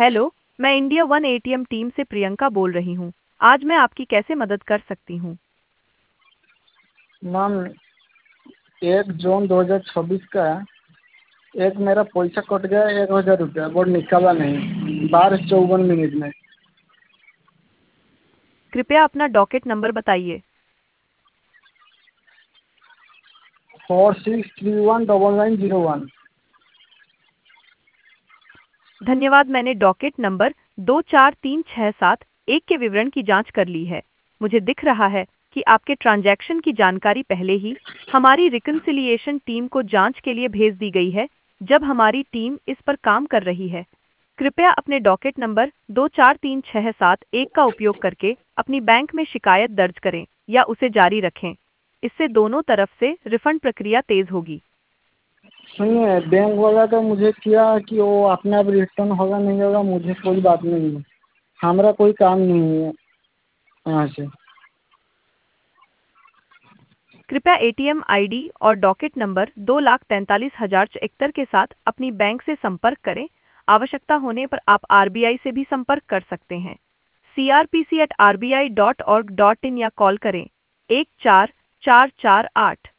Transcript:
Hello, मैं India one ATM team से प्रियंका बोल रही हूँ। आज मैं आपकी कैसे मदद कर सकती हूँ? मैम 1 जून 2026 का एक मेरा पैसा कट गया 1,000 रुपया वो निकाला नहीं 12:54 में। कृपया अपना डॉकेट नंबर बताइए। 46319991। धन्यवाद, मैंने डॉकेट नंबर 243671 के विवरण की जांच कर ली है। मुझे दिख रहा है कि आपके ट्रांजैक्शन की जानकारी पहले ही हमारी रिकन्सिलिएशन टीम को जांच के लिए भेज दी गई है, जब हमारी टीम इस पर काम कर रही है। कृपया अपने डॉकेट नंबर 243671 का उपयोग करके अपनी बैंक में शिकायत दर्ज करें या उसे जारी रखें। इससे दोनों तरफ से रिफंड प्रक्रिया तेज होगी। सुनिए, बैंक वाला तो मुझे किया कि वो अपने आप रिटर्न होगा नहीं होगा, मुझे कोई बात नहीं है। हमारा कोई काम नहीं है यहाँ से। कृपया एटीएम आईडी और डॉकेट नंबर 2,43,071 के साथ अपनी बैंक से संपर्क करें। आवश्यकता होने पर आप आरबीआई से भी संपर्क कर सकते हैं। crpc@rbi.org.in या कॉल करें 14448।